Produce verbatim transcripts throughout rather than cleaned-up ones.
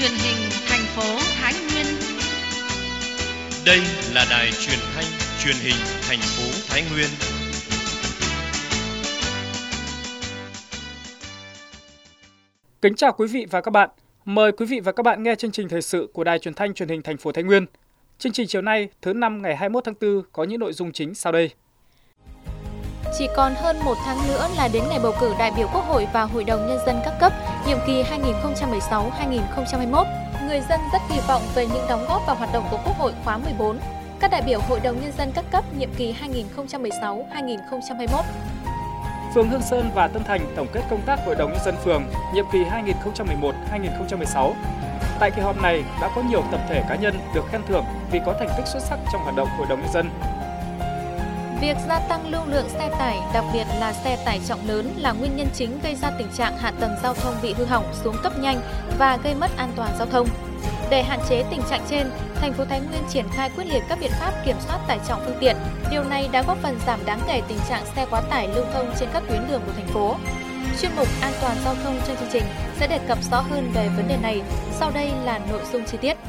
truyền hình thành phố Thái Nguyên. Đây là đài truyền thanh truyền hình thành phố Thái Nguyên. Kính chào quý vị và các bạn. Mời quý vị và các bạn nghe chương trình thời sự của đài truyền thanh truyền hình thành phố Thái Nguyên. Chương trình chiều nay, thứ năm ngày hai mươi mốt tháng tư có những nội dung chính sau đây. Chỉ còn hơn một tháng nữa là đến ngày bầu cử đại biểu Quốc hội và Hội đồng Nhân dân các cấp, nhiệm kỳ hai nghìn không trăm mười sáu đến hai nghìn không trăm hai mươi mốt. Người dân rất kỳ vọng về những đóng góp vào hoạt động của Quốc hội khóa mười bốn. Các đại biểu Hội đồng Nhân dân các cấp, nhiệm kỳ hai nghìn không trăm mười sáu đến hai nghìn không trăm hai mươi mốt. Phường Hương Sơn và Tân Thành tổng kết công tác Hội đồng Nhân dân phường, nhiệm kỳ hai nghìn không trăm mười một đến hai nghìn không trăm mười sáu. Tại kỳ họp này đã có nhiều tập thể cá nhân được khen thưởng vì có thành tích xuất sắc trong hoạt động Hội đồng Nhân dân. Việc gia tăng lưu lượng xe tải, đặc biệt là xe tải trọng lớn là nguyên nhân chính gây ra tình trạng hạ tầng giao thông bị hư hỏng, xuống cấp nhanh và gây mất an toàn giao thông. Để hạn chế tình trạng trên, thành phố Thái Nguyên triển khai quyết liệt các biện pháp kiểm soát tải trọng phương tiện. Điều này đã góp phần giảm đáng kể tình trạng xe quá tải lưu thông trên các tuyến đường của thành phố. Chuyên mục An toàn giao thông trong chương trình sẽ đề cập rõ hơn về vấn đề này. Sau đây là nội dung chi tiết.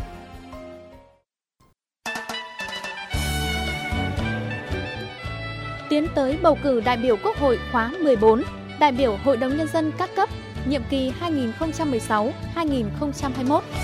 Tiến tới bầu cử đại biểu Quốc hội khóa mười bốn, đại biểu Hội đồng Nhân dân các cấp, nhiệm kỳ hai nghìn không trăm mười sáu đến hai nghìn không trăm hai mươi mốt.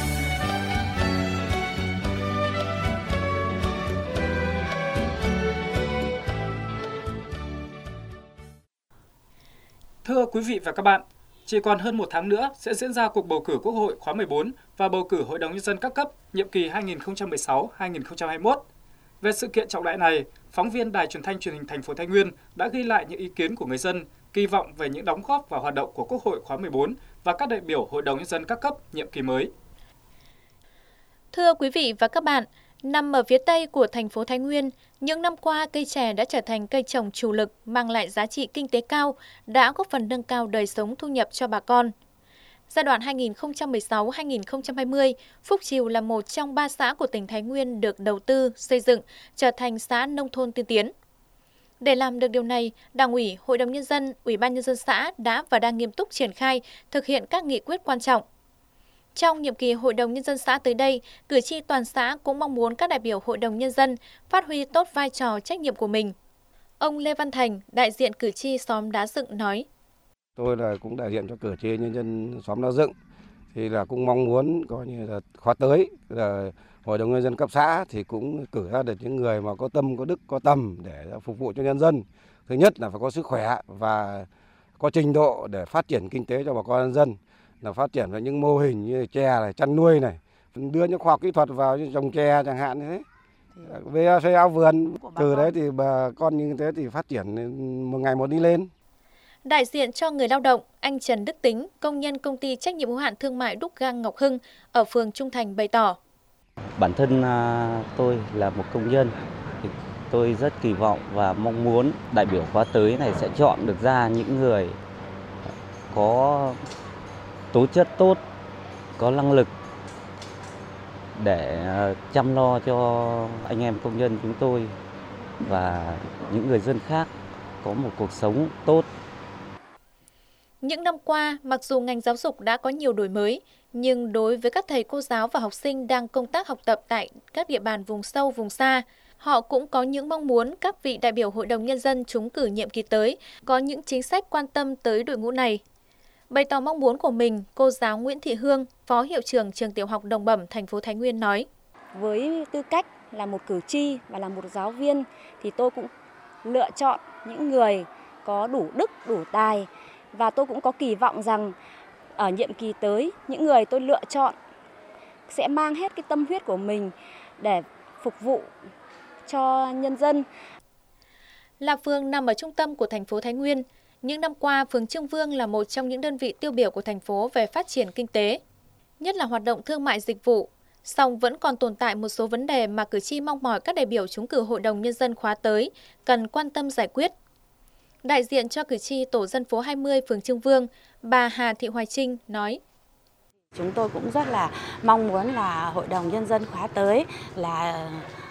Thưa quý vị và các bạn, chỉ còn hơn một tháng nữa sẽ diễn ra cuộc bầu cử Quốc hội khóa mười bốn và bầu cử Hội đồng Nhân dân các cấp, nhiệm kỳ hai nghìn không trăm mười sáu đến hai nghìn không trăm hai mươi mốt. Về sự kiện trọng đại này, phóng viên Đài truyền thanh truyền hình thành phố Thái Nguyên đã ghi lại những ý kiến của người dân, kỳ vọng về những đóng góp vào hoạt động của Quốc hội khóa mười bốn và các đại biểu Hội đồng Nhân dân các cấp nhiệm kỳ mới. Thưa quý vị và các bạn, nằm ở phía tây của thành phố Thái Nguyên, những năm qua cây chè đã trở thành cây trồng chủ lực mang lại giá trị kinh tế cao, đã góp phần nâng cao đời sống thu nhập cho bà con. Giai đoạn hai nghìn không trăm mười sáu đến hai nghìn không trăm hai mươi, Phúc Chiều là một trong ba xã của tỉnh Thái Nguyên được đầu tư, xây dựng, trở thành xã nông thôn tiên tiến. Để làm được điều này, Đảng ủy, Hội đồng Nhân dân, Ủy ban Nhân dân xã đã và đang nghiêm túc triển khai, thực hiện các nghị quyết quan trọng. Trong nhiệm kỳ Hội đồng Nhân dân xã tới đây, cử tri toàn xã cũng mong muốn các đại biểu Hội đồng Nhân dân phát huy tốt vai trò trách nhiệm của mình. Ông Lê Văn Thành, đại diện cử tri xóm Đá Dựng nói: Tôi là cũng đại diện cho cử tri nhân dân xóm Đá Dựng, thì là cũng mong muốn coi như là khóa tới là Hội đồng Nhân dân cấp xã thì cũng cử ra được những người mà có tâm, có đức, có tầm để phục vụ cho nhân dân. Thứ nhất là phải có sức khỏe và có trình độ để phát triển kinh tế cho bà con nhân dân, là phát triển vào những mô hình như chè này, chăn nuôi này, đưa những khoa học kỹ thuật vào như trồng chè chẳng hạn như thế. Về xây áo vườn, từ đấy thì bà con như thế thì phát triển một ngày một đi lên. Đại diện cho người lao động, anh Trần Đức Tính, công nhân công ty trách nhiệm hữu hạn thương mại đúc gang Ngọc Hưng ở phường Trung Thành bày tỏ: Bản thân tôi là một công nhân, thì tôi rất kỳ vọng và mong muốn đại biểu khóa tới này sẽ chọn được ra những người có tố chất tốt, có năng lực để chăm lo cho anh em công nhân chúng tôi và những người dân khác có một cuộc sống tốt. Những năm qua, mặc dù ngành giáo dục đã có nhiều đổi mới, nhưng đối với các thầy cô giáo và học sinh đang công tác học tập tại các địa bàn vùng sâu, vùng xa, họ cũng có những mong muốn các vị đại biểu Hội đồng Nhân dân trúng cử nhiệm kỳ tới có những chính sách quan tâm tới đội ngũ này. Bày tỏ mong muốn của mình, cô giáo Nguyễn Thị Hương, Phó Hiệu trưởng Trường Tiểu học Đồng Bẩm, thành phố Thái Nguyên nói: Với tư cách là một cử tri và là một giáo viên thì tôi cũng lựa chọn những người có đủ đức, đủ tài, và tôi cũng có kỳ vọng rằng ở nhiệm kỳ tới, những người tôi lựa chọn sẽ mang hết cái tâm huyết của mình để phục vụ cho nhân dân. Là phường nằm ở trung tâm của thành phố Thái Nguyên, những năm qua, phường Trương Vương là một trong những đơn vị tiêu biểu của thành phố về phát triển kinh tế, nhất là hoạt động thương mại dịch vụ. Song vẫn còn tồn tại một số vấn đề mà cử tri mong mỏi các đại biểu trúng cử Hội đồng Nhân dân khóa tới cần quan tâm giải quyết. Đại diện cho cử tri tổ dân phố hai mươi phường Trương Vương, bà Hà Thị Hoài Trinh nói: Chúng tôi cũng rất là mong muốn là Hội đồng Nhân dân khóa tới là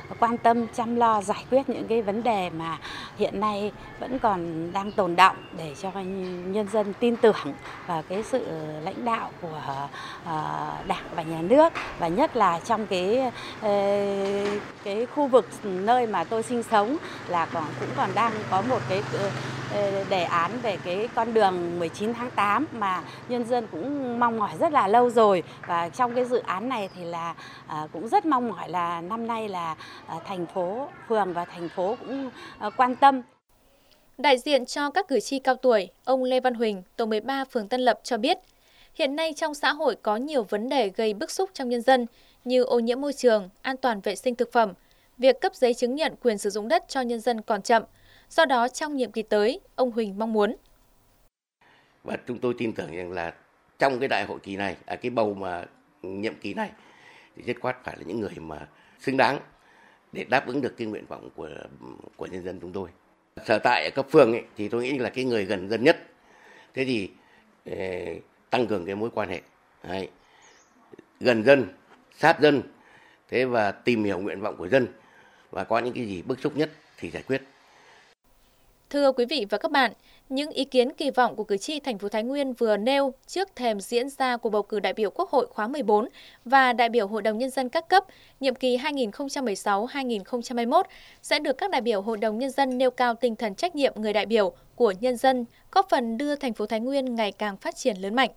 quan tâm chăm lo giải quyết những cái vấn đề mà hiện nay vẫn còn đang tồn đọng để cho nhân dân tin tưởng vào cái sự lãnh đạo của Đảng và Nhà nước, và nhất là trong cái cái khu vực nơi mà tôi sinh sống là còn cũng còn đang có một cái đề án về cái con đường mười chín tháng tám mà nhân dân cũng mong mỏi rất là lâu rồi, và trong cái dự án này thì là cũng rất mong mỏi là năm nay là thành phố, phường và thành phố cũng quan tâm. Đại diện cho các cử tri cao tuổi, ông Lê Văn Huỳnh, tổ mười ba phường Tân Lập cho biết, hiện nay trong xã hội có nhiều vấn đề gây bức xúc trong nhân dân như ô nhiễm môi trường, an toàn vệ sinh thực phẩm, việc cấp giấy chứng nhận quyền sử dụng đất cho nhân dân còn chậm. Do đó, trong nhiệm kỳ tới, ông Huỳnh mong muốn. Và chúng tôi tin tưởng rằng là trong cái đại hội kỳ này, à, cái bầu mà nhiệm kỳ này, thì dứt khoát phải là những người mà xứng đáng để đáp ứng được cái nguyện vọng của của nhân dân chúng tôi. Sở tại ở cấp phường ấy, thì tôi nghĩ là cái người gần dân nhất. Thế thì eh, tăng cường cái mối quan hệ, đấy, gần dân, sát dân, thế và tìm hiểu nguyện vọng của dân và có những cái gì bức xúc nhất thì giải quyết. Thưa quý vị và các bạn, những ý kiến kỳ vọng của cử tri thành phố Thái Nguyên vừa nêu trước thềm diễn ra cuộc bầu cử đại biểu Quốc hội khóa mười bốn và đại biểu Hội đồng Nhân dân các cấp nhiệm kỳ hai nghìn không trăm mười sáu đến hai nghìn không trăm hai mươi mốt sẽ được các đại biểu Hội đồng Nhân dân nêu cao tinh thần trách nhiệm người đại biểu của nhân dân, góp phần đưa thành phố Thái Nguyên ngày càng phát triển lớn mạnh.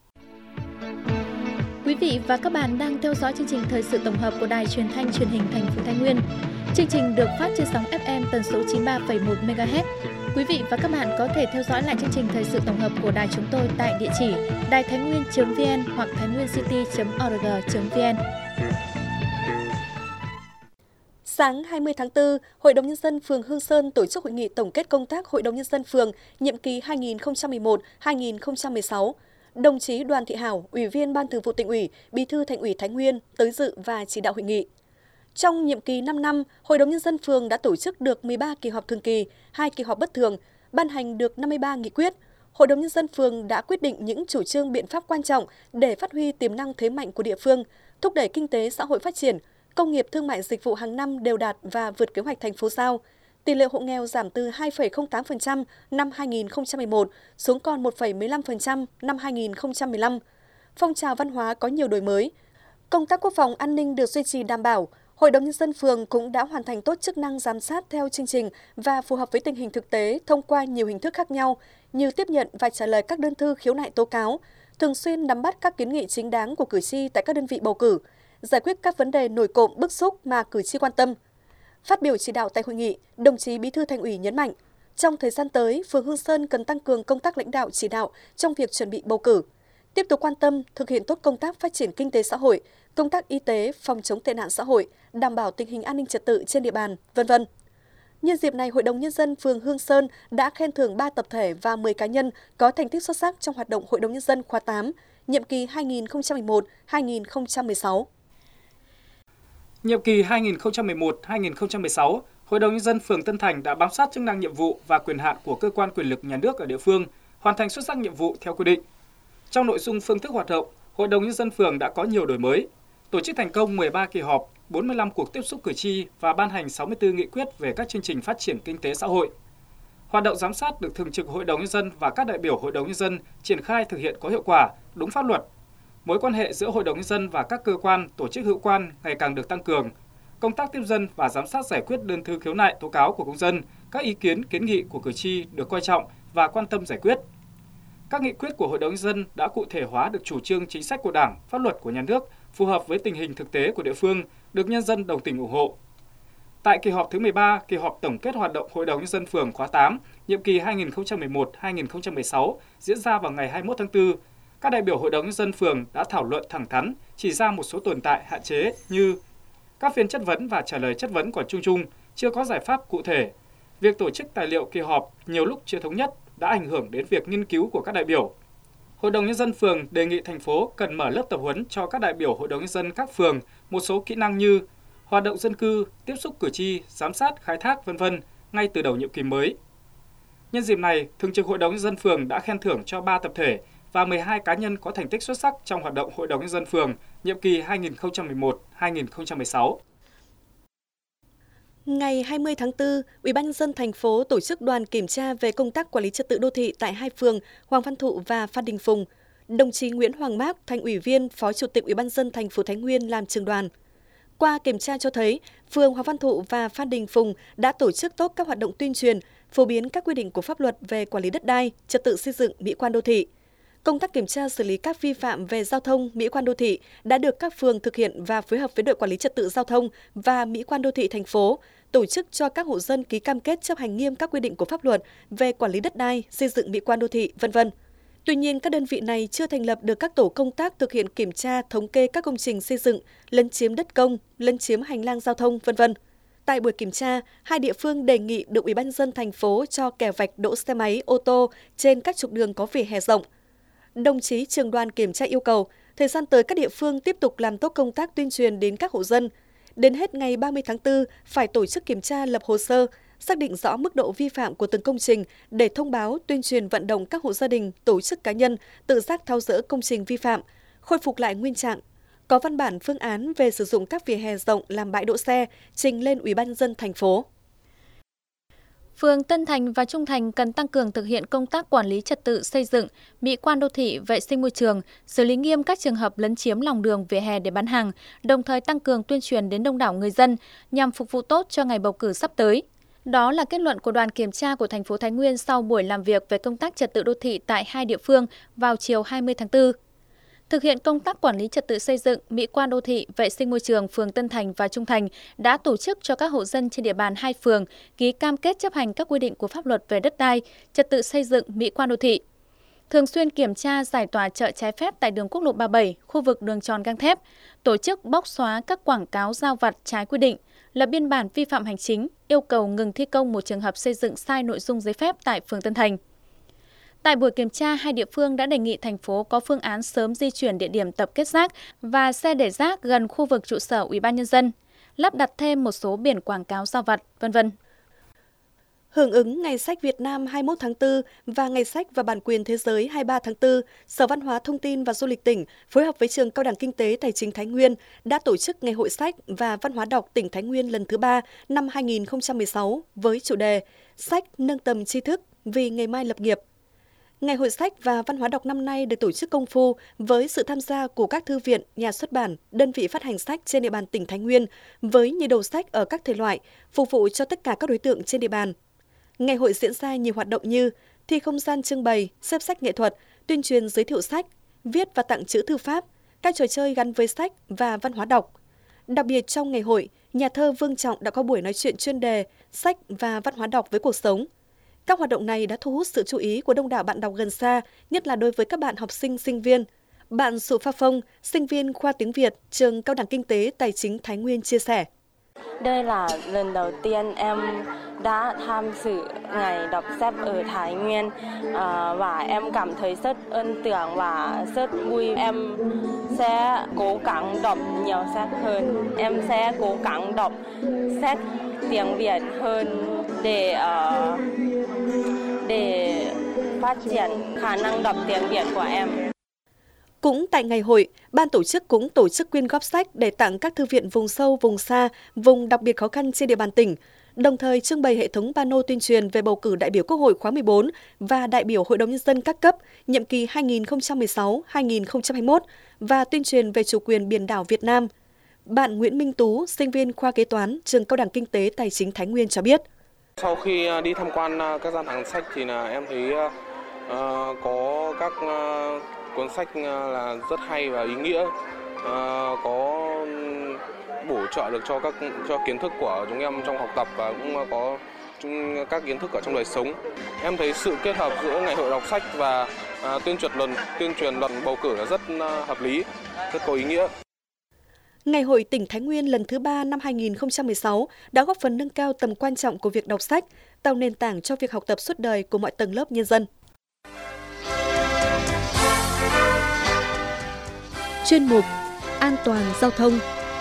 Quý vị và các bạn đang theo dõi chương trình thời sự tổng hợp của Đài Truyền thanh Truyền hình thành phố Thái Nguyên. Chương trình được phát trên sóng ép em tần số chín mươi ba phẩy một mê ga héc. Quý vị và các bạn có thể theo dõi lại chương trình thời sự tổng hợp của đài chúng tôi tại địa chỉ đài thái nguyên chấm vn hoặc thái nguyên city chấm org chấm vn. Sáng hai mươi tháng tư, Hội đồng Nhân dân phường Hương Sơn tổ chức hội nghị tổng kết công tác Hội đồng Nhân dân phường nhiệm kỳ hai nghìn không trăm mười một đến hai nghìn không trăm mười sáu. Đồng chí Đoàn Thị Hảo, Ủy viên Ban Thường vụ Tỉnh ủy, Bí thư Thành ủy Thái Nguyên tới dự và chỉ đạo hội nghị. Trong nhiệm kỳ năm năm, Hội đồng Nhân dân phường đã tổ chức được mười ba kỳ họp thường kỳ, hai kỳ họp bất thường, ban hành được năm mươi ba nghị quyết. Hội đồng Nhân dân phường đã quyết định những chủ trương biện pháp quan trọng để phát huy tiềm năng thế mạnh của địa phương, thúc đẩy kinh tế xã hội phát triển, công nghiệp thương mại dịch vụ hàng năm đều đạt và vượt kế hoạch thành phố giao. Tỷ lệ hộ nghèo giảm từ hai phẩy không tám phần trăm năm hai nghìn không trăm mười một xuống còn một phẩy mười lăm phần trăm năm hai nghìn không trăm mười lăm. Phong trào văn hóa có nhiều đổi mới. Công tác quốc phòng an ninh được duy trì đảm bảo. Hội đồng Nhân dân phường cũng đã hoàn thành tốt chức năng giám sát theo chương trình và phù hợp với tình hình thực tế thông qua nhiều hình thức khác nhau như tiếp nhận và trả lời các đơn thư khiếu nại tố cáo, thường xuyên nắm bắt các kiến nghị chính đáng của cử tri tại các đơn vị bầu cử, giải quyết các vấn đề nổi cộm bức xúc mà cử tri quan tâm. Phát biểu chỉ đạo tại hội nghị, đồng chí Bí thư Thành ủy nhấn mạnh, trong thời gian tới, phường Hương Sơn cần tăng cường công tác lãnh đạo chỉ đạo trong việc chuẩn bị bầu cử, tiếp tục quan tâm thực hiện tốt công tác phát triển kinh tế xã hội, công tác y tế, phòng chống tệ nạn xã hội, đảm bảo tình hình an ninh trật tự trên địa bàn, vân vân. Nhân dịp này, Hội đồng Nhân dân phường Hương Sơn đã khen thưởng ba tập thể và mười cá nhân có thành tích xuất sắc trong hoạt động Hội đồng Nhân dân khóa tám, nhiệm kỳ hai nghìn không trăm mười một đến hai nghìn không trăm mười sáu. Nhiệm kỳ hai nghìn không trăm mười một đến hai nghìn không trăm mười sáu, Hội đồng Nhân dân phường Tân Thành đã bám sát chức năng nhiệm vụ và quyền hạn của cơ quan quyền lực nhà nước ở địa phương, hoàn thành xuất sắc nhiệm vụ theo quy định. Trong nội dung phương thức hoạt động, Hội đồng Nhân dân phường đã có nhiều đổi mới, tổ chức thành công mười ba kỳ họp, bốn mươi lăm cuộc tiếp xúc cử tri và ban hành sáu mươi tư nghị quyết về các chương trình phát triển kinh tế xã hội. Hoạt động giám sát được Thường trực Hội đồng Nhân dân và các đại biểu Hội đồng Nhân dân triển khai thực hiện có hiệu quả, đúng pháp luật. Mối quan hệ giữa Hội đồng Nhân dân và các cơ quan, tổ chức hữu quan ngày càng được tăng cường. Công tác tiếp dân và giám sát giải quyết đơn thư khiếu nại tố cáo của công dân, các ý kiến kiến nghị của cử tri được coi trọng và quan tâm giải quyết. Các nghị quyết của Hội đồng Nhân dân đã cụ thể hóa được chủ trương chính sách của Đảng, pháp luật của nhà nước phù hợp với tình hình thực tế của địa phương, được nhân dân đồng tình ủng hộ. Tại kỳ họp thứ mười ba, kỳ họp tổng kết hoạt động Hội đồng Nhân dân phường khóa tám, nhiệm kỳ hai nghìn không trăm mười một đến hai nghìn không trăm mười sáu diễn ra vào ngày hai mươi mốt tháng tư, các đại biểu Hội đồng Nhân dân phường đã thảo luận thẳng thắn, chỉ ra một số tồn tại hạn chế như các phiên chất vấn và trả lời chất vấn còn chung chung, chưa có giải pháp cụ thể. Việc tổ chức tài liệu kỳ họp nhiều lúc chưa thống nhất đã ảnh hưởng đến việc nghiên cứu của các đại biểu. Hội đồng Nhân dân phường đề nghị thành phố cần mở lớp tập huấn cho các đại biểu Hội đồng Nhân dân các phường một số kỹ năng như hoạt động dân cư, tiếp xúc cử tri, giám sát, khai thác, vân vân ngay từ đầu nhiệm kỳ mới. Nhân dịp này, Thường trực Hội đồng Nhân dân phường đã khen thưởng cho ba tập thể và mười hai cá nhân có thành tích xuất sắc trong hoạt động Hội đồng Nhân dân phường nhiệm kỳ hai nghìn không trăm mười một đến hai nghìn không trăm mười sáu. Ngày hai mươi tháng tư, Ủy ban nhân dân thành phố tổ chức đoàn kiểm tra về công tác quản lý trật tự đô thị tại hai phường Hoàng Văn Thụ và Phan Đình Phùng. Đồng chí Nguyễn Hoàng Mác, Thành ủy viên, Phó Chủ tịch Ủy ban nhân dân thành phố Thái Nguyên làm trưởng đoàn. Qua kiểm tra cho thấy, phường Hoàng Văn Thụ và Phan Đình Phùng đã tổ chức tốt các hoạt động tuyên truyền, phổ biến các quy định của pháp luật về quản lý đất đai, trật tự xây dựng, mỹ quan đô thị. Công tác kiểm tra xử lý các vi phạm về giao thông, mỹ quan đô thị đã được các phường thực hiện và phối hợp với đội quản lý trật tự giao thông và mỹ quan đô thị thành phố, tổ chức cho các hộ dân ký cam kết chấp hành nghiêm các quy định của pháp luật về quản lý đất đai, xây dựng mỹ quan đô thị, vân vân. Tuy nhiên, các đơn vị này chưa thành lập được các tổ công tác thực hiện kiểm tra, thống kê các công trình xây dựng, lấn chiếm đất công, lấn chiếm hành lang giao thông, vân vân. Tại buổi kiểm tra, hai địa phương đề nghị được Ủy ban nhân dân thành phố cho kè vạch đỗ xe máy, ô tô trên các trục đường có vỉa hè rộng. Đồng chí trưởng đoàn kiểm tra yêu cầu, thời gian tới các địa phương tiếp tục làm tốt công tác tuyên truyền đến các hộ dân. Đến hết ngày ba mươi tháng tư, phải tổ chức kiểm tra lập hồ sơ, xác định rõ mức độ vi phạm của từng công trình để thông báo, tuyên truyền vận động các hộ gia đình, tổ chức cá nhân tự giác tháo dỡ công trình vi phạm, khôi phục lại nguyên trạng. Có văn bản phương án về sử dụng các vỉa hè rộng làm bãi đỗ xe trình lên Ủy ban nhân dân thành phố. Phường Tân Thành và Trung Thành cần tăng cường thực hiện công tác quản lý trật tự xây dựng, mỹ quan đô thị, vệ sinh môi trường, xử lý nghiêm các trường hợp lấn chiếm lòng đường vỉa hè để bán hàng, đồng thời tăng cường tuyên truyền đến đông đảo người dân nhằm phục vụ tốt cho ngày bầu cử sắp tới. Đó là kết luận của đoàn kiểm tra của thành phố Thái Nguyên sau buổi làm việc về công tác trật tự đô thị tại hai địa phương vào chiều hai mươi tháng tư. Thực hiện công tác quản lý trật tự xây dựng, mỹ quan đô thị, vệ sinh môi trường, phường Tân Thành và Trung Thành đã tổ chức cho các hộ dân trên địa bàn hai phường ký cam kết chấp hành các quy định của pháp luật về đất đai, trật tự xây dựng, mỹ quan đô thị. Thường xuyên kiểm tra giải tỏa chợ trái phép tại đường quốc lộ ba mươi bảy, khu vực đường tròn gang thép, tổ chức bóc xóa các quảng cáo rao vặt trái quy định, lập biên bản vi phạm hành chính, yêu cầu ngừng thi công một trường hợp xây dựng sai nội dung giấy phép tại phường Tân Thành. Tại buổi kiểm tra, hai địa phương đã đề nghị thành phố có phương án sớm di chuyển địa điểm tập kết rác và xe để rác gần khu vực trụ sở Ủy ban nhân dân, lắp đặt thêm một số biển quảng cáo rao vặt, vân vân. Hưởng ứng Ngày sách Việt Nam hai mươi mốt tháng tư và Ngày sách và Bản quyền Thế giới hai mươi ba tháng tư, Sở Văn hóa Thông tin và Du lịch tỉnh phối hợp với Trường Cao đẳng Kinh tế Tài chính Thái Nguyên đã tổ chức Ngày hội sách và văn hóa đọc tỉnh Thái Nguyên lần thứ ba năm hai nghìn không trăm mười sáu với chủ đề Sách nâng tầm tri thức vì ngày mai lập nghiệp. Ngày hội sách và văn hóa đọc năm nay được tổ chức công phu với sự tham gia của các thư viện, nhà xuất bản, đơn vị phát hành sách trên địa bàn tỉnh Thái Nguyên với nhiều đầu sách ở các thể loại, phục vụ cho tất cả các đối tượng trên địa bàn. Ngày hội diễn ra nhiều hoạt động như thi không gian trưng bày, xếp sách nghệ thuật, tuyên truyền giới thiệu sách, viết và tặng chữ thư pháp, các trò chơi gắn với sách và văn hóa đọc. Đặc biệt trong ngày hội, nhà thơ Vương Trọng đã có buổi nói chuyện chuyên đề sách và văn hóa đọc với cuộc sống. Các hoạt động này đã thu hút sự chú ý của đông đảo bạn đọc gần xa, nhất là đối với các bạn học sinh, sinh viên. Bạn Sụ Pha Phong, sinh viên khoa tiếng Việt, Trường Cao đẳng Kinh tế Tài chính Thái Nguyên chia sẻ. Đây là lần đầu tiên em đã tham dự ngày đọc sách ở Thái Nguyên và em cảm thấy rất ấn tượng và rất vui. Em sẽ cố gắng đọc nhiều sách hơn. Em sẽ cố gắng đọc sách tiếng Việt hơn để uh, để phát triển khả năng đọc tiếng Việt của em. Cũng tại ngày hội, ban tổ chức cũng tổ chức quyên góp sách để tặng các thư viện vùng sâu, vùng xa, vùng đặc biệt khó khăn trên địa bàn tỉnh, đồng thời trưng bày hệ thống pano tuyên truyền về bầu cử đại biểu Quốc hội khóa mười bốn và đại biểu Hội đồng Nhân dân các cấp nhiệm kỳ hai nghìn không trăm mười sáu đến hai nghìn không trăm hai mươi mốt và tuyên truyền về chủ quyền biển đảo Việt Nam. Bạn Nguyễn Minh Tú, sinh viên khoa kế toán, Trường Cao đẳng Kinh tế Tài chính Thái Nguyên cho biết. Sau khi đi tham quan các gian hàng sách thì là em thấy uh, có các uh, cuốn sách là rất hay và ý nghĩa, uh, có bổ trợ được cho các cho kiến thức của chúng em trong học tập và cũng có các kiến thức ở trong đời sống. Em thấy sự kết hợp giữa ngày hội đọc sách và uh, tuyên truyền lần tuyên truyền lần bầu cử là rất uh, hợp lý, rất có ý nghĩa. Ngày hội tỉnh Thái Nguyên lần thứ ba năm hai nghìn không trăm mười sáu đã góp phần nâng cao tầm quan trọng của việc đọc sách, tạo nền tảng cho việc học tập suốt đời của mọi tầng lớp nhân dân. Chuyên mục An toàn giao thông.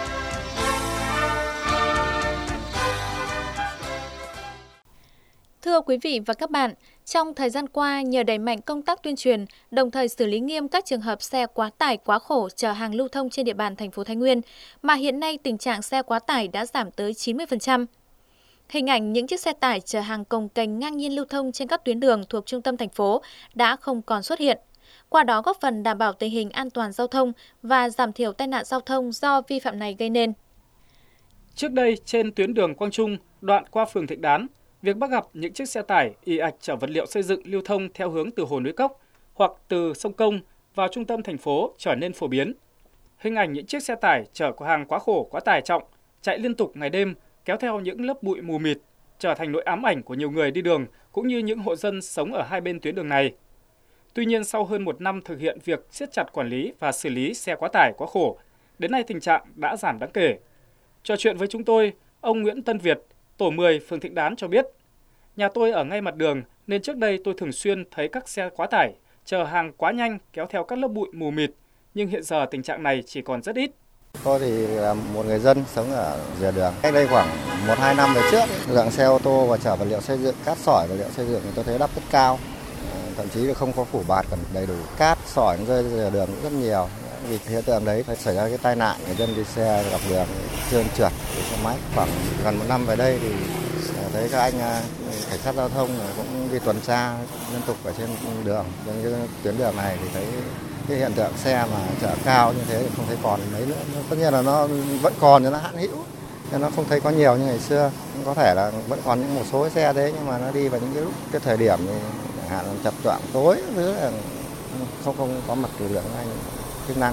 Thưa quý vị và các bạn, trong thời gian qua, nhờ đẩy mạnh công tác tuyên truyền, đồng thời xử lý nghiêm các trường hợp xe quá tải quá khổ chở hàng lưu thông trên địa bàn thành phố Thái Nguyên, mà hiện nay tình trạng xe quá tải đã giảm tới chín mươi phần trăm. Hình ảnh những chiếc xe tải chở hàng cồng kềnh ngang nhiên lưu thông trên các tuyến đường thuộc trung tâm thành phố đã không còn xuất hiện. Qua đó góp phần đảm bảo tình hình an toàn giao thông và giảm thiểu tai nạn giao thông do vi phạm này gây nên. Trước đây, trên tuyến đường Quang Trung, đoạn qua phường Thịnh Đán, việc bắt gặp những chiếc xe tải ì ạch chở vật liệu xây dựng lưu thông theo hướng từ Hồ Núi Cốc hoặc từ sông Công vào trung tâm thành phố trở nên phổ biến. Hình ảnh những chiếc xe tải chở hàng quá khổ, quá tải trọng, chạy liên tục ngày đêm, kéo theo những lớp bụi mù mịt, trở thành nỗi ám ảnh của nhiều người đi đường cũng như những hộ dân sống ở hai bên tuyến đường này. Tuy nhiên, sau hơn một năm thực hiện việc siết chặt quản lý và xử lý xe quá tải quá khổ, đến nay tình trạng đã giảm đáng kể. Trò chuyện với chúng tôi, ông Nguyễn Tân Việt, tổ mười, phường Thịnh Đán cho biết, nhà tôi ở ngay mặt đường nên trước đây tôi thường xuyên thấy các xe quá tải chở hàng quá nhanh kéo theo các lớp bụi mù mịt, nhưng hiện giờ tình trạng này chỉ còn rất ít. Tôi thì là một người dân sống ở rìa đường. Cách đây khoảng một hai năm về trước, lượng xe ô tô và chở vật liệu xây dựng, cát sỏi vật liệu xây dựng thì tôi thấy đắp rất cao. Thậm chí là không có phủ bạt còn đầy đủ, cát sỏi rơi rìa đường cũng rất nhiều. Vì hiện tượng đấy phải xảy ra cái tai nạn, người dân đi xe dọc đường trơn trượt đi xe máy. Khoảng gần một năm về đây thì thấy các anh cảnh sát giao thông cũng đi tuần tra liên tục ở trên đường, trên cái tuyến đường này thì thấy cái hiện tượng xe mà chở cao như thế thì không thấy còn mấy nữa. Tất nhiên là nó vẫn còn nhưng nó hạn hữu, nên nó không thấy có nhiều như ngày xưa. Có thể là vẫn còn những một số xe thế nhưng mà nó đi vào những cái lúc cái thời điểm thì chẳng hạn là chập choạng tối với là không không có mặt lực lượng anh chức năng.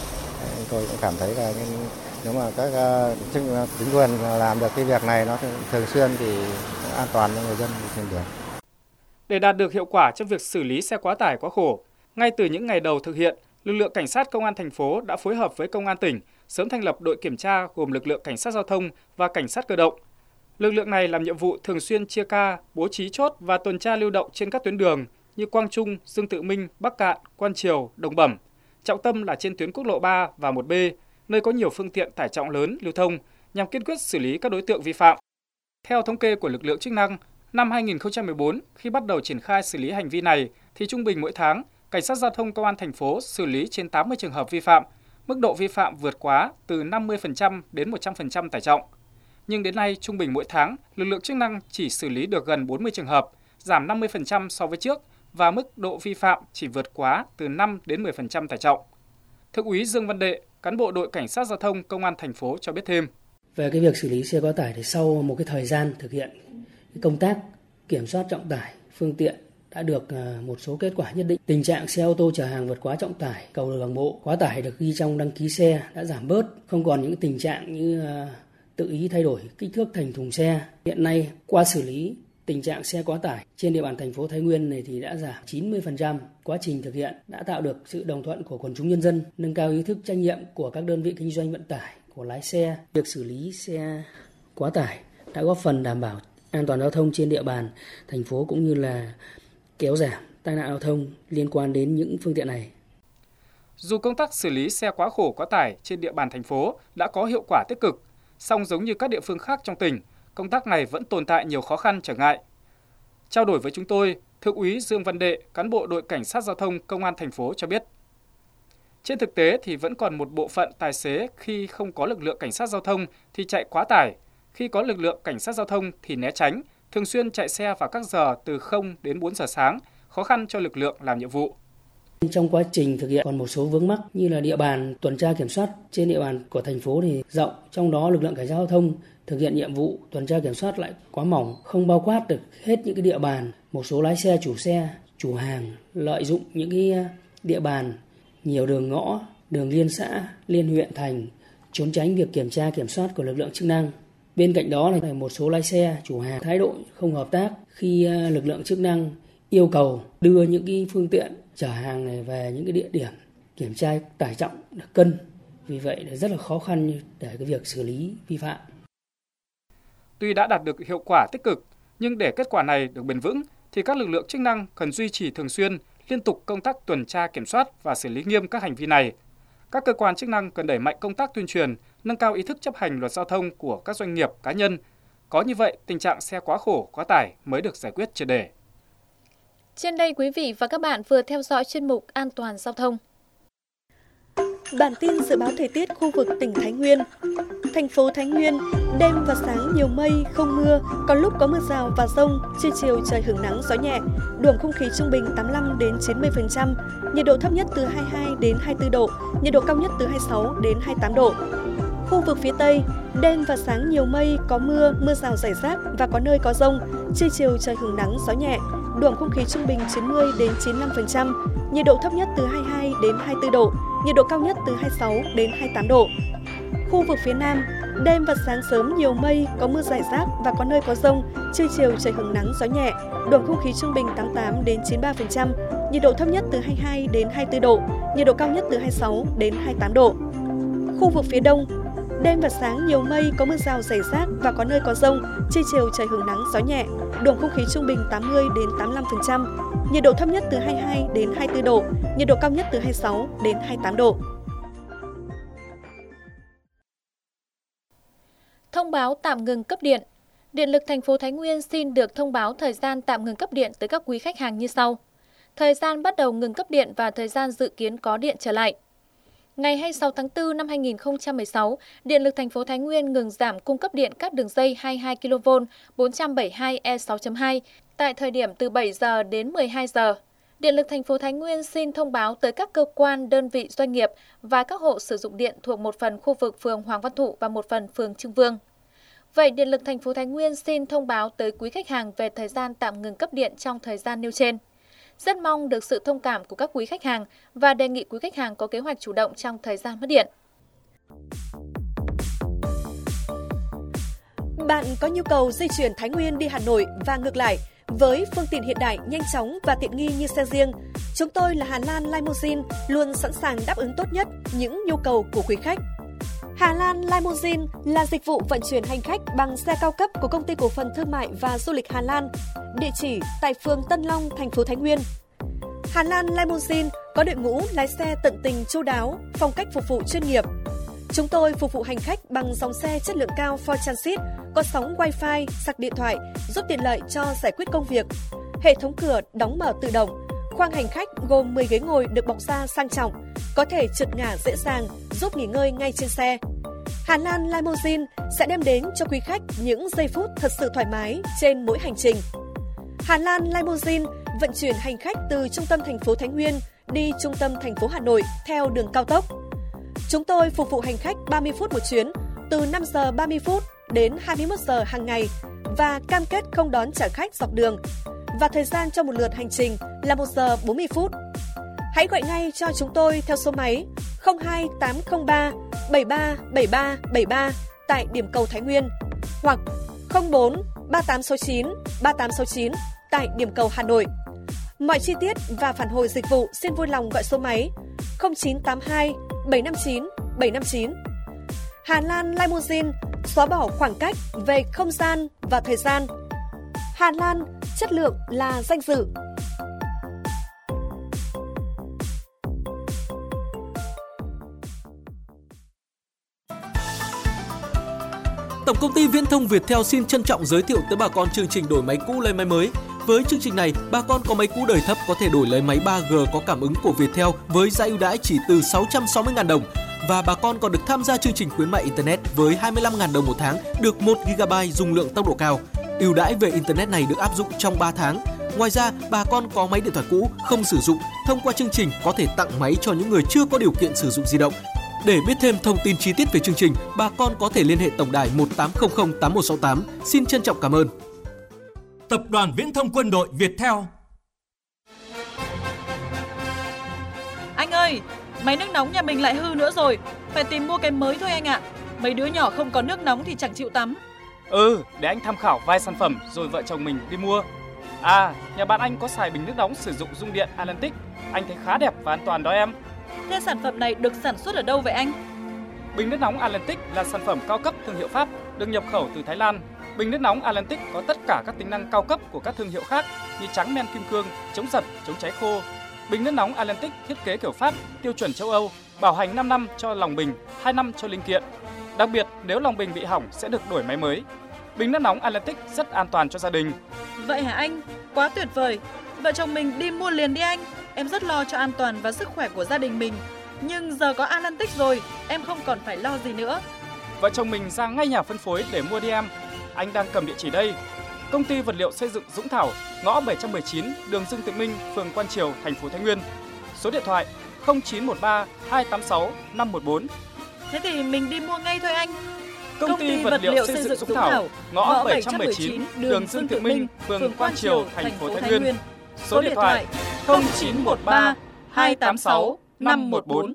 Tôi cũng cảm thấy là nếu mà các chính quyền làm được cái việc này nó thường xuyên thì an toàn cho người dân trên đường. Để đạt được hiệu quả trong việc xử lý xe quá tải quá khổ, ngay từ những ngày đầu thực hiện, lực lượng cảnh sát công an thành phố đã phối hợp với công an tỉnh sớm thành lập đội kiểm tra gồm lực lượng cảnh sát giao thông và cảnh sát cơ động. Lực lượng này làm nhiệm vụ thường xuyên chia ca, bố trí chốt và tuần tra lưu động trên các tuyến đường như Quang Trung, Dương Tự Minh, Bắc Cạn, Quan Triều, Đồng Bẩm. Trọng tâm là trên tuyến quốc lộ ba và một B, nơi có nhiều phương tiện tải trọng lớn lưu thông nhằm kiên quyết xử lý các đối tượng vi phạm. Theo thống kê của lực lượng chức năng, năm hai nghìn không trăm mười bốn, khi bắt đầu triển khai xử lý hành vi này, thì trung bình mỗi tháng, Cảnh sát giao thông công an thành phố xử lý trên tám mươi trường hợp vi phạm, mức độ vi phạm vượt quá từ năm mươi phần trăm đến một trăm phần trăm tải trọng. Nhưng đến nay, trung bình mỗi tháng, lực lượng chức năng chỉ xử lý được gần bốn mươi trường hợp, giảm năm mươi phần trăm so với trước và mức độ vi phạm chỉ vượt quá từ năm đến mười phần trăm tải trọng. Thượng úy Dương Văn Đệ, cán bộ đội Cảnh sát giao thông công an thành phố cho biết thêm. Về cái việc xử lý xe quá tải thì sau một cái thời gian thực hiện công tác kiểm soát trọng tải phương tiện đã được một số kết quả nhất định. Tình trạng xe ô tô chở hàng vượt quá trọng tải, cầu đường bộ quá tải được ghi trong đăng ký xe đã giảm bớt, không còn những tình trạng như tự ý thay đổi kích thước thành thùng xe. Hiện nay qua xử lý tình trạng xe quá tải trên địa bàn thành phố Thái Nguyên này thì đã giảm chín mươi phần trăm. Quá trình thực hiện đã tạo được sự đồng thuận của quần chúng nhân dân, nâng cao ý thức trách nhiệm của các đơn vị kinh doanh vận tải, của lái xe. Việc xử lý xe quá tải đã góp phần đảm bảo an toàn giao thông trên địa bàn thành phố cũng như là kéo giảm tai nạn giao thông liên quan đến những phương tiện này. Dù công tác xử lý xe quá khổ quá tải trên địa bàn thành phố đã có hiệu quả tích cực, song giống như các địa phương khác trong tỉnh, công tác này vẫn tồn tại nhiều khó khăn trở ngại. Trao đổi với chúng tôi, Thượng úy Dương Văn Đệ, cán bộ đội Cảnh sát giao thông công an thành phố cho biết. Trên thực tế thì vẫn còn một bộ phận tài xế khi không có lực lượng cảnh sát giao thông thì chạy quá tải, khi có lực lượng cảnh sát giao thông thì né tránh, thường xuyên chạy xe vào các giờ từ không đến bốn giờ sáng, khó khăn cho lực lượng làm nhiệm vụ. Trong quá trình thực hiện còn một số vướng mắc như là địa bàn tuần tra kiểm soát trên địa bàn của thành phố thì rộng, trong đó lực lượng cảnh sát giao thông thực hiện nhiệm vụ tuần tra kiểm soát lại quá mỏng, không bao quát được hết những cái địa bàn. Một số lái xe, chủ xe, chủ hàng lợi dụng những cái địa bàn nhiều đường ngõ, đường liên xã, liên huyện thành, trốn tránh việc kiểm tra kiểm soát của lực lượng chức năng. Bên cạnh đó là một số lái xe, chủ hàng thái độ không hợp tác khi lực lượng chức năng yêu cầu đưa những cái phương tiện chở hàng này về những cái địa điểm kiểm tra tải trọng được cân. Vì vậy là rất là khó khăn để cái việc xử lý vi phạm. Tuy đã đạt được hiệu quả tích cực, nhưng để kết quả này được bền vững thì các lực lượng chức năng cần duy trì thường xuyên, liên tục công tác tuần tra kiểm soát và xử lý nghiêm các hành vi này. Các cơ quan chức năng cần đẩy mạnh công tác tuyên truyền, nâng cao ý thức chấp hành luật giao thông của các doanh nghiệp, cá nhân. Có như vậy, tình trạng xe quá khổ, quá tải mới được giải quyết triệt để. Trên đây quý vị và các bạn vừa theo dõi chuyên mục An toàn giao thông. Bản tin dự báo thời tiết khu vực tỉnh Thái Nguyên. Thành phố Thái Nguyên, đêm và sáng nhiều mây, không mưa, có lúc có mưa rào và dông, trưa chiều trời hửng nắng gió nhẹ, độ ẩm không khí trung bình tám mươi lăm đến chín mươi phần trăm, nhiệt độ thấp nhất từ hai mươi hai đến hai mươi tư độ, nhiệt độ cao nhất từ hai mươi sáu đến hai mươi tám độ. Khu vực phía Tây, đêm và sáng nhiều mây, có mưa, mưa rào rải rác và có nơi có dông, trưa chiều trời hửng nắng gió nhẹ, độ ẩm không khí trung bình chín mươi đến chín mươi lăm phần trăm, nhiệt độ thấp nhất từ hai mươi hai đến hai mươi tư độ, nhiệt độ cao nhất từ hai mươi sáu đến hai mươi tám độ. Khu vực phía Nam, đêm và sáng sớm nhiều mây, có mưa rải rác và có nơi có dông, trưa chiều trời hửng nắng gió nhẹ, độ ẩm không khí trung bình tám mươi tám đến chín mươi ba phần trăm, nhiệt độ thấp nhất từ hai mươi hai đến hai mươi tư độ, nhiệt độ cao nhất từ hai mươi sáu đến hai mươi tám độ. Khu vực phía Đông, đêm và sáng nhiều mây, có mưa rào rải rác và có nơi có dông, trưa chiều trời hửng nắng gió nhẹ, độ ẩm không khí trung bình tám mươi đến tám mươi lăm phần trăm, nhiệt độ thấp nhất từ hai mươi hai đến hai mươi tư độ, nhiệt độ cao nhất từ hai mươi sáu đến hai mươi tám độ. Thông báo tạm ngừng cấp điện. Điện lực thành phố Thái Nguyên xin được thông báo thời gian tạm ngừng cấp điện tới các quý khách hàng như sau. Thời gian bắt đầu ngừng cấp điện và thời gian dự kiến có điện trở lại. Ngày hai mươi sáu tháng tư năm hai nghìn không trăm mười sáu, Điện lực thành phố Thái Nguyên ngừng giảm cung cấp điện các đường dây hai mươi hai ki lô vôn bốn trăm bảy mươi hai E sáu chấm hai tại thời điểm từ bảy giờ đến mười hai giờ. Điện lực thành phố Thái Nguyên xin thông báo tới các cơ quan, đơn vị, doanh nghiệp và các hộ sử dụng điện thuộc một phần khu vực phường Hoàng Văn Thụ và một phần phường Trưng Vương. Vậy Điện lực thành phố Thái Nguyên xin thông báo tới quý khách hàng về thời gian tạm ngừng cấp điện trong thời gian nêu trên. Rất mong được sự thông cảm của các quý khách hàng và đề nghị quý khách hàng có kế hoạch chủ động trong thời gian mất điện. Bạn có nhu cầu di chuyển Thái Nguyên đi Hà Nội và ngược lại với phương tiện hiện đại, nhanh chóng và tiện nghi như xe riêng, chúng tôi là Hà Lan Limousine luôn sẵn sàng đáp ứng tốt nhất những nhu cầu của quý khách. Hà Lan Limousine là dịch vụ vận chuyển hành khách bằng xe cao cấp của Công ty Cổ phần Thương mại và Du lịch Hà Lan, địa chỉ tại phường Tân Long, thành phố Thái Nguyên. Hà Lan Limousine có đội ngũ lái xe tận tình chu đáo, phong cách phục vụ chuyên nghiệp. Chúng tôi phục vụ hành khách bằng dòng xe chất lượng cao Ford Transit, có sóng Wi-Fi, sạc điện thoại, giúp tiện lợi cho giải quyết công việc. Hệ thống cửa đóng mở tự động. Khoang hành khách gồm mười ghế ngồi được bọc da sang trọng, có thể trượt ngả dễ dàng, giúp nghỉ ngơi ngay trên xe. Hà Lan Limousine sẽ đem đến cho quý khách những giây phút thật sự thoải mái trên mỗi hành trình. Hà Lan Limousine vận chuyển hành khách từ trung tâm thành phố Thái Nguyên đi trung tâm thành phố Hà Nội theo đường cao tốc. Chúng tôi phục vụ hành khách ba mươi phút một chuyến, từ năm giờ ba mươi phút đến hai mươi mốt giờ hàng ngày và cam kết không đón trả khách dọc đường. Và thời gian cho một lượt hành trình là một giờ bốn mươi phút. Hãy gọi ngay cho chúng tôi theo số máy không hai tám không ba bảy ba bảy ba bảy ba tại điểm cầu Thái Nguyên hoặc không bốn ba tám sáu chín ba tám sáu chín tại điểm cầu Hà Nội. Mọi chi tiết và phản hồi dịch vụ xin vui lòng gọi số máy không chín tám hai bảy năm chín bảy năm chín. Hà Lan Limousine xóa bỏ khoảng cách về không gian và thời gian. Hà Lan, chất lượng là danh dự. Tổng công ty Viễn thông Viettel xin trân trọng giới thiệu tới bà con chương trình đổi máy cũ lấy máy mới. Với chương trình này, bà con có máy cũ đời thấp có thể đổi lấy máy ba G có cảm ứng của Viettel với giá ưu đãi chỉ từ sáu trăm sáu mươi nghìn đồng. Và bà con còn được tham gia chương trình khuyến mại Internet với hai mươi lăm nghìn đồng một tháng, được một gi ga bai dung lượng tốc độ cao. Ưu đãi về Internet này được áp dụng trong ba tháng. Ngoài ra, bà con có máy điện thoại cũ không sử dụng, thông qua chương trình có thể tặng máy cho những người chưa có điều kiện sử dụng di động. Để biết thêm thông tin chi tiết về chương trình, bà con có thể liên hệ tổng đài một tám không không tám một sáu tám. Xin trân trọng cảm ơn. Tập đoàn Viễn thông Quân đội Viettel. Anh ơi, máy nước nóng nhà mình lại hư nữa rồi, phải tìm mua cái mới thôi anh ạ. Mấy đứa nhỏ không có nước nóng thì chẳng chịu tắm. Ừ, để anh tham khảo vài sản phẩm rồi vợ chồng mình đi mua. À, nhà bạn anh có xài bình nước nóng sử dụng dung điện Atlantic, anh thấy khá đẹp và an toàn đó em. Thế sản phẩm này được sản xuất ở đâu vậy anh? Bình nước nóng Atlantic là sản phẩm cao cấp thương hiệu Pháp, được nhập khẩu từ Thái Lan. Bình nước nóng Atlantic có tất cả các tính năng cao cấp của các thương hiệu khác như trắng men kim cương, chống giật, chống cháy khô. Bình nước nóng Atlantic thiết kế kiểu Pháp, tiêu chuẩn châu Âu, bảo hành năm năm cho lòng bình, hai năm cho linh kiện. Đặc biệt, nếu lòng bình bị hỏng sẽ được đổi máy mới. Bình nước nóng Atlantic rất an toàn cho gia đình. Vậy hả anh? Quá tuyệt vời. Vợ chồng mình đi mua liền đi anh. Em rất lo cho an toàn và sức khỏe của gia đình mình. Nhưng giờ có Atlantic rồi, em không còn phải lo gì nữa. vợ chồng mình ra ngay nhà phân phối để mua đi em. Anh đang cầm địa chỉ đây. Công ty vật liệu xây dựng Dũng Thảo, ngõ bảy trăm mười chín, đường Dương Tự Minh, phường Quan Triều, thành phố Thái Nguyên. Số điện thoại không chín một ba hai tám sáu năm một bốn. Thế thì mình đi mua ngay thôi anh. Công, Công ty, ty vật liệu xây dựng Dũng Thảo, ngõ bảy trăm mười chín, đường Dương Tự Minh, phường Quan Triều, thành phố Thái Nguyên. Số điện thoại không chín một ba hai tám sáu năm một bốn.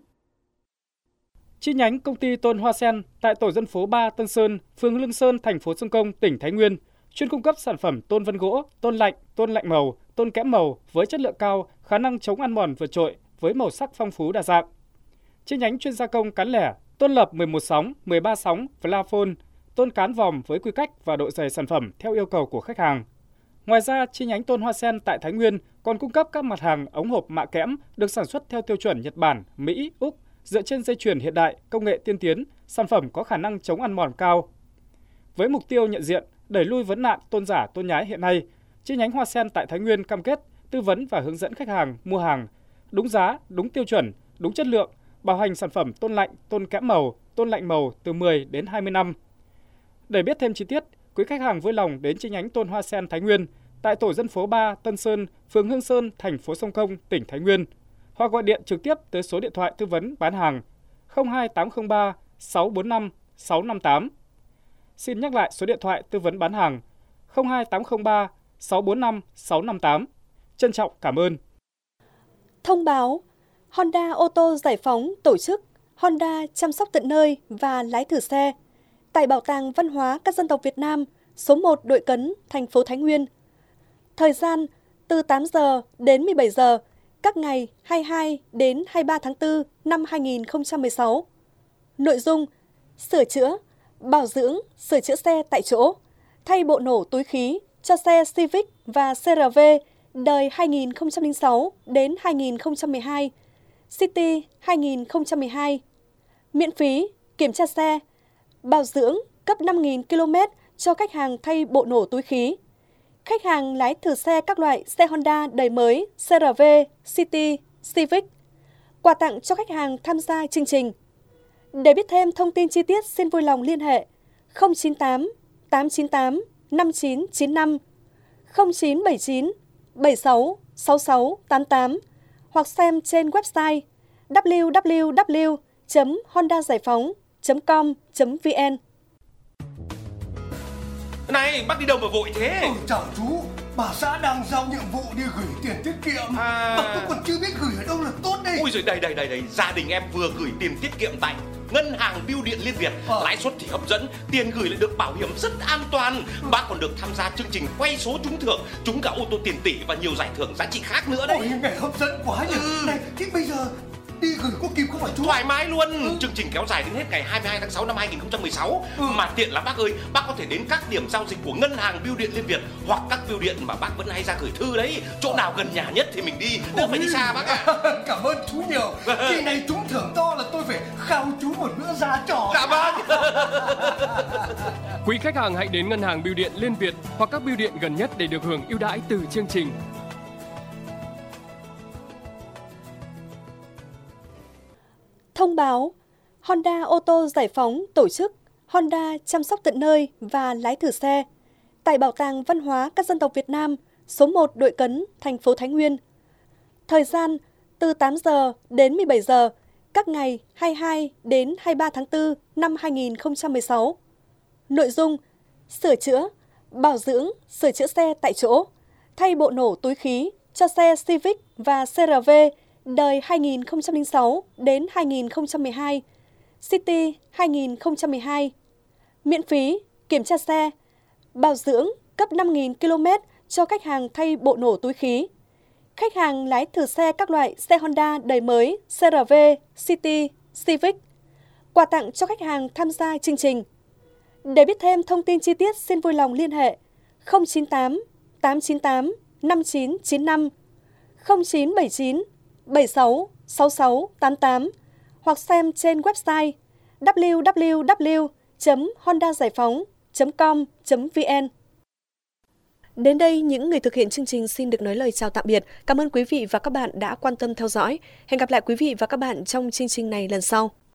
Chi nhánh công ty Tôn Hoa Sen tại tổ dân phố ba Tân Sơn, phường Lương Sơn, thành phố Sông Công, tỉnh Thái Nguyên, chuyên cung cấp sản phẩm tôn vân gỗ, tôn lạnh, tôn lạnh màu, tôn kẽm màu với chất lượng cao, khả năng chống ăn mòn vượt trội với màu sắc phong phú đa dạng. Chi nhánh chuyên gia công cán lẻ, tôn lập mười một sóng, mười ba sóng, Vlaphone, tôn cán vòm với quy cách và độ dày sản phẩm theo yêu cầu của khách hàng. Ngoài ra, chi nhánh Tôn Hoa Sen tại Thái Nguyên còn cung cấp các mặt hàng ống hộp mạ kẽm được sản xuất theo tiêu chuẩn Nhật Bản, Mỹ, Úc, dựa trên dây chuyền hiện đại, công nghệ tiên tiến, sản phẩm có khả năng chống ăn mòn cao. Với mục tiêu nhận diện, đẩy lui vấn nạn tôn giả tôn nhái hiện nay, chi nhánh Hoa Sen tại Thái Nguyên cam kết tư vấn và hướng dẫn khách hàng mua hàng đúng giá, đúng tiêu chuẩn, đúng chất lượng, bảo hành sản phẩm tôn lạnh, tôn kẽm màu, tôn lạnh màu từ mười đến hai mươi năm. Để biết thêm chi tiết, quý khách hàng vui lòng đến chi nhánh Tôn Hoa Sen Thái Nguyên tại tổ dân phố ba Tân Sơn, phường Hương Sơn, thành phố Sông Công, tỉnh Thái Nguyên, hoặc gọi điện trực tiếp tới số điện thoại tư vấn bán hàng không hai tám không ba sáu bốn năm sáu năm tám. Xin nhắc lại số điện thoại tư vấn bán hàng không hai tám không ba sáu bốn năm sáu năm tám. Trân trọng cảm ơn. Thông báo Honda ô tô Giải Phóng tổ chức Honda chăm sóc tận nơi và lái thử xe tại Bảo tàng Văn hóa các dân tộc Việt Nam, số một Đội Cấn, thành phố Thái Nguyên. Thời gian từ tám giờ đến mười bảy giờ, các ngày hai mươi hai đến hai mươi ba tháng tư năm hai nghìn không trăm mười sáu. Nội dung: sửa chữa, bảo dưỡng, sửa chữa xe tại chỗ, thay bộ nổ túi khí cho xe Civic và xê rờ vê đời hai nghìn không trăm lẻ sáu đến hai nghìn không trăm mười hai, City hai nghìn không trăm mười hai. Miễn phí kiểm tra xe, bảo dưỡng cấp năm nghìn ki lô mét cho khách hàng thay bộ nổ túi khí. Khách hàng lái thử xe các loại xe Honda đời mới, xê rờ vê, City, Civic. Quà tặng cho khách hàng tham gia chương trình. Để biết thêm thông tin chi tiết, xin vui lòng liên hệ không chín tám tám chín tám năm chín chín năm, không chín bảy chín bảy sáu sáu sáu tám tám hoặc xem trên website w w w chấm honda giải phóng chấm com chấm v n. Này, bác đi đâu mà vội thế? Ừ, chào chú, bà xã đang giao nhiệm vụ đi gửi tiền tiết kiệm. À... Mà tôi còn chưa biết gửi ở đâu là tốt đây. Ôi giời, đây đây đây đây, gia đình em vừa gửi tiền tiết kiệm tại Ngân hàng Bưu điện Liên Việt. À... Lãi suất thì hấp dẫn, tiền gửi lại được bảo hiểm rất an toàn. Ừ. Bác còn được tham gia chương trình quay số trúng thưởng, trúng cả ô tô tiền tỷ và nhiều giải thưởng giá trị khác nữa đấy. Ôi, nghe hấp dẫn quá nhỉ. Ừ. Này, thế bây giờ đi gửi có kịp không phải chú? Thoải mái luôn. Ừ. Chương trình kéo dài đến hết ngày hai mươi hai tháng sáu năm hai nghìn không trăm mười sáu. Ừ. Mà tiện lắm bác ơi, bác có thể đến các điểm giao dịch của Ngân hàng Bưu điện Liên Việt hoặc các bưu điện mà bác vẫn hay ra gửi thư đấy. Chỗ nào gần nhà nhất thì mình đi, đỡ phải đi xa bác ạ. À. Cảm ơn chú nhiều. Kỳ này trúng thưởng to là tôi phải khao chú một bữa ra trò. Dạ vâng. Quý khách hàng hãy đến Ngân hàng Bưu điện Liên Việt hoặc các bưu điện gần nhất để được hưởng ưu đãi từ chương trình. Thông báo Honda ô tô Giải Phóng tổ chức Honda chăm sóc tận nơi và lái thử xe tại Bảo tàng Văn hóa các dân tộc Việt Nam, số một Đội Cấn, thành phố Thái Nguyên. Thời gian từ tám giờ đến mười bảy giờ, các ngày hai mươi hai đến hai mươi ba tháng tư năm hai nghìn không trăm mười sáu. Nội dung: sửa chữa, bảo dưỡng, sửa chữa xe tại chỗ, thay bộ nổ túi khí cho xe Civic và xê rờ vê đời hai nghìn không trăm lẻ sáu đến hai nghìn không trăm mười hai, City hai nghìn không trăm mười hai. Miễn phí kiểm tra xe, bảo dưỡng cấp năm nghìn ki lô mét cho khách hàng thay bộ nổ túi khí. Khách hàng lái thử xe các loại xe Honda đời mới, xê rờ vê, City, Civic. Quà tặng cho khách hàng tham gia chương trình. Để biết thêm thông tin chi tiết, xin vui lòng liên hệ không chín tám tám chín tám năm chín chín năm, không chín bảy chín bảy sáu sáu sáu tám tám hoặc xem trên website w w w chấm honda giải phóng chấm com chấm v n. Đến đây, những người thực hiện chương trình xin được nói lời chào tạm biệt. Cảm ơn quý vị và các bạn đã quan tâm theo dõi. Hẹn gặp lại quý vị và các bạn trong chương trình này lần sau.